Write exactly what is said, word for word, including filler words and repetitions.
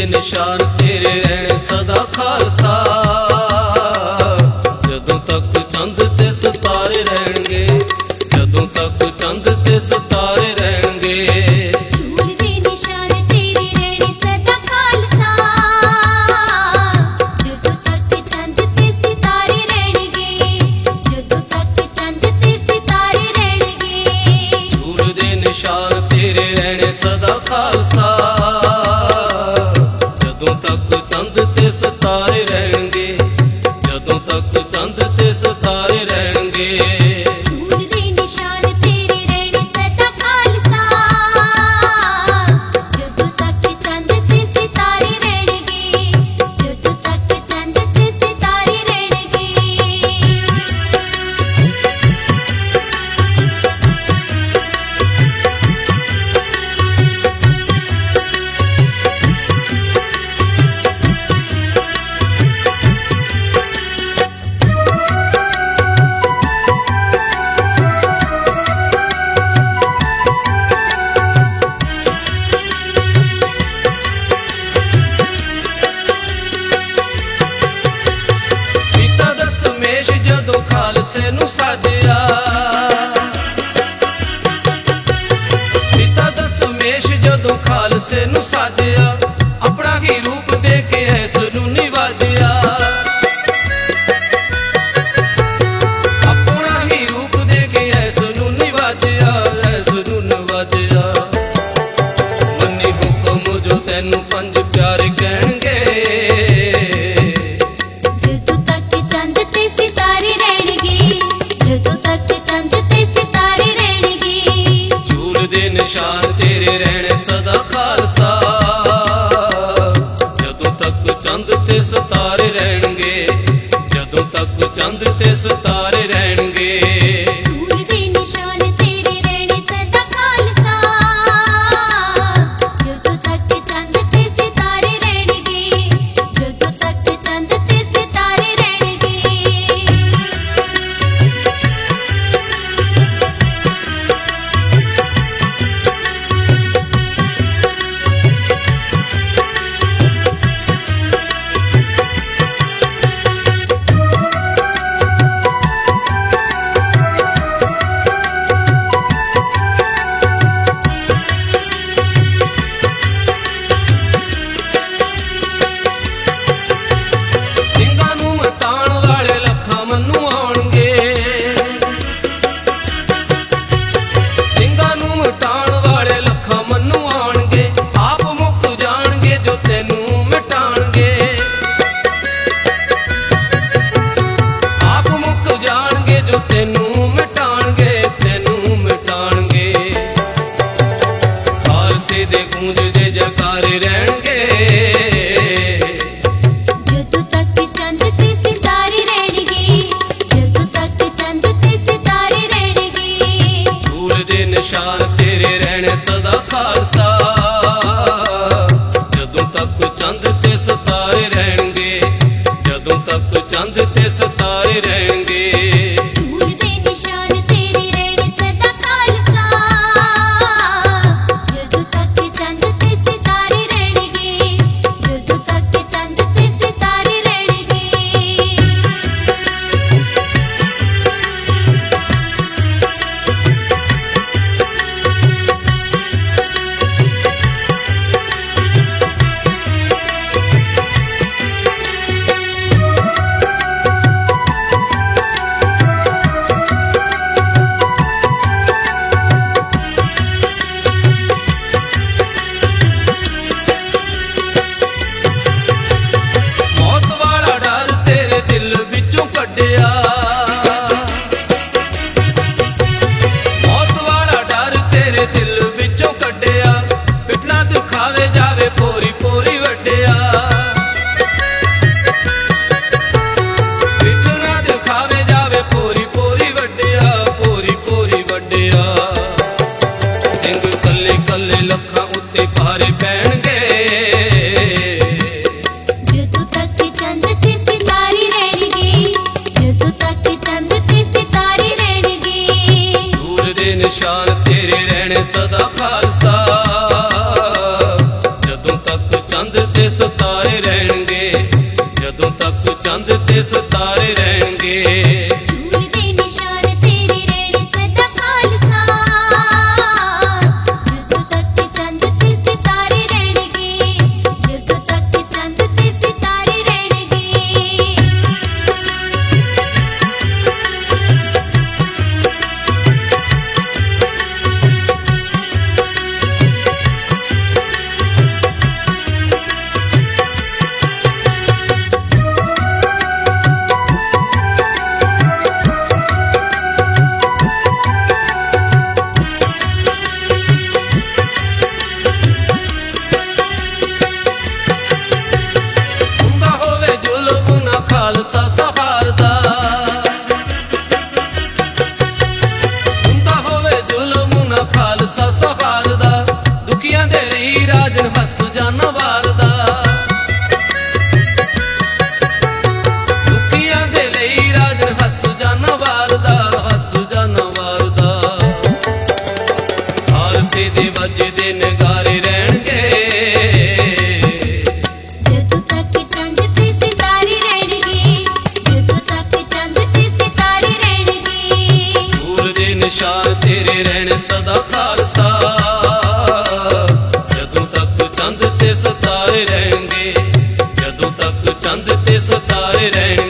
निशान तेरे रहने सदा खालसा। जदों तक चंद ते सितारे रहणगे, जदों तक चंद ते सितारे रहणगे। झूल दे निशान तेरे रहने सदा खालसा। जदों तक चंद ते सितारे रहणगे, जदों तक चंद ते सितारे रहणगे। झूल दे निशान तेरे रहने सदा खालसा। जदों तक चंद ते सितारे रहणगे, जदों तक चंद ते सितारे रहणगे। झूल दे निशान तेरे रहने सदा खालसा। जदों तक चंद ते सितारे रहणगे, जदों तक चंद ते सितारे रहणगे। पिता दशमेश जदों खालसे नूं साजिया, पिता दशमेश जदों खालसे नूं साजिया। अपना ही रूप दे के ऐस नूं निवाजिया, अपना ही रूप दे के ऐस नूं निवाजिया, ऐस नूं निवाजिया। मन्नी हुक्म जो तैनूं पंज प्यारे कहणगे। जदों तक चंद ते सितारे रहणगे, जदों तक चंद ते सितारे रहणगे। झूल दे निशान तेरे रहने सदा खालसा। जदों तक चंद ते सितारे रहणगे, जदों तक चंद ते सितारे रहणगे। झूल दे निशान तेरे रहने सदा खालसा। जदों तक चंद ते सितारे रहणगे, जदों तक चंद ते सितारे रहणगे। ਸਿੰਘਾਂ ਨੂੰ ਮਟਾਉਣ ਵਾਲੇ ਲੱਖਾਂ ਮੰਨੂ ਆਉਣਗੇ, ਸਿੰਘਾਂ ਨੂੰ ਮਟਾਉਣ ਵਾਲੇ ਲੱਖਾਂ ਮੰਨੂ ਆਉਣਗੇ। ਆਪ ਮੁੱਕ ਜਾਣਗੇ ਜੋ ਤੈਨੂੰ ਮਿਟਾਣਗੇ, ਆਪ ਮੁੱਕ ਜਾਣਗੇ ਜੋ ਤੈਨੂੰ ਮਿਟਾਣਗੇ, ਤੈਨੂੰ ਮਿਟਾਣਗੇ। ਖਾਲਸੇ ਦੇ ਗੂੰਜਦੇ ਜੈਕਾਰੇ ਰਹਿਣਗੇ। जदों तक चंद ते सितारे रहणगे, जदों तक चंद ते सितारे रहणगे। झूल दे निशान तेरे रहने सदा खालसा। जदों तक चंद ते सितारे रहणगे, जदों तक चंद ते सितारे रहणगे। झूल दे निशान तेरे रहने सदा खालसा। जदों तक चंद ते सितारे रहणगे, जदों तक चंद ते सितारे रहणगे। ਚੰਦ ਤੇ ਸਿਤਾਰੇ ਰਹਿਣਗੇ, ਜਦੋਂ ਤੱਕ ਚੰਦ ਤੇ ਸਿਤਾਰੇ ਰਹਿਣਗੇ। ਝੂਲ ਦੇ ਨਿਸ਼ਾਨ ਤੇਰੇ ਰਹਿਣੇ ਸਦਾ ਖਾਲਸਾ, ਜਦੋਂ ਤੱਕ ਚੰਦ ਤੇ ਸਿਤਾਰੇ ਰਹਿਣਗੇ, ਜਦੋਂ ਤੱਕ ਚੰਦ ਤੇ ਸਿਤਾਰੇ ਰਹਿਣਗੇ। ਹੁੰਦਾ ਹੋਵੇ ਜ਼ੁਲਮ ਨਾ ਖਾਲਸਾ ਸਹਾਰਦਾ, ਹੁੰਦਾ ਹੋਵੇ ਜ਼ੁਲਮ ਨਾ ਖਾਲਸਾ ਸਹਾਰਦਾ, ਦੁਖੀਆਂ ਦੇ ਲਈ ਰਾਜਨ ਹੱਸ ਜਾਨਾ ਵਾਰਦਾ, ਦੁਖੀਆਂ ਦੇ ਲਈ ਰਾਜਨ ਹੱਸ ਜਾਨਾ ਵਾਰਦਾ, ਹੱਸ ਜਾਨਾ ਵਾਰਦਾ। ਖਾਲਸੇ ਦੇ ਵੱਜਦੇ ਨਗਾਰੇ ਰਹਿਣਗੇ, ਜਦੋਂ ਤੱਕ ਚੰਦ ਤੇ ਸਿਤਾਰੇ ਰਹਿਣਗੇ, ਜਦੋਂ ਤੱਕ ਚੰਦ ਤੇ ਸਿਤਾਰੇ ਰਹਿਣਗੇ। ਝੂਲ ਦੇ ਨਿਸ਼ਾਨ ਤੇਰੇ ਰਹਿਣੇ ਸਦਾ ਖਾਲਸਾ, ਜਦੋਂ ਤੱਕ ਚੰਦ ਤੇ ਸਿਤਾਰੇ ਰਹਿਣਗੇ, ਜਦੋਂ ਤੱਕ ਚੰਦ ਤੇ ਸਿਤਾਰੇ ਰਹਿਣਗੇ।